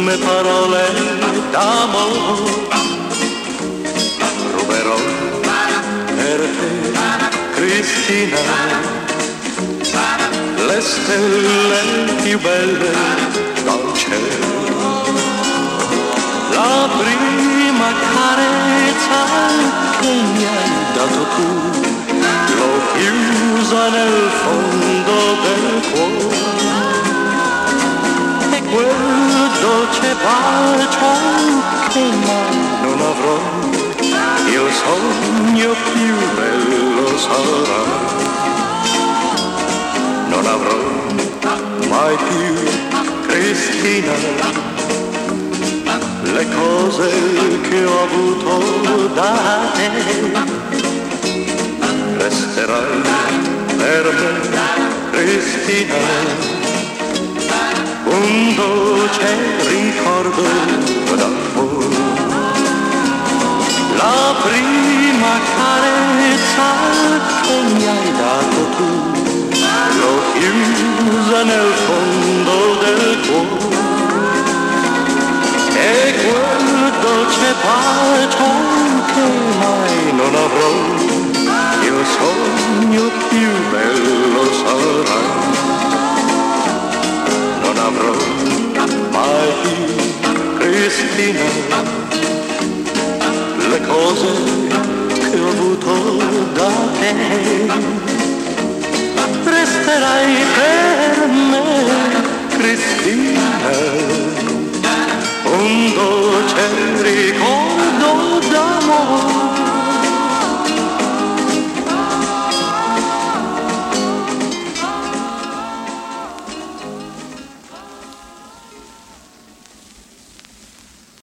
prime parole d'amore ruberò per te, Cristina, le stelle più belle dal cielo. La prima carezza che mi hai dato tu l'ho chiusa nel fondo del cuore, e quel dolce bacio che mai non avrò, il sogno più bello sarà. Non avrò mai più, Cristina, le cose che ho avuto da te. Resterai per me, Cristina, un dolce ricordo d'amore. La prima carezza che mi hai dato tu l'ho chiusa nel fondo del cuore, e quel dolce bacio che mai non avrò, il sogno più bello sarà. Non avrò mai più, Cristina, le cose che ho avuto da te. Resterai per me, Cristina, un dolce ricordo d'amore.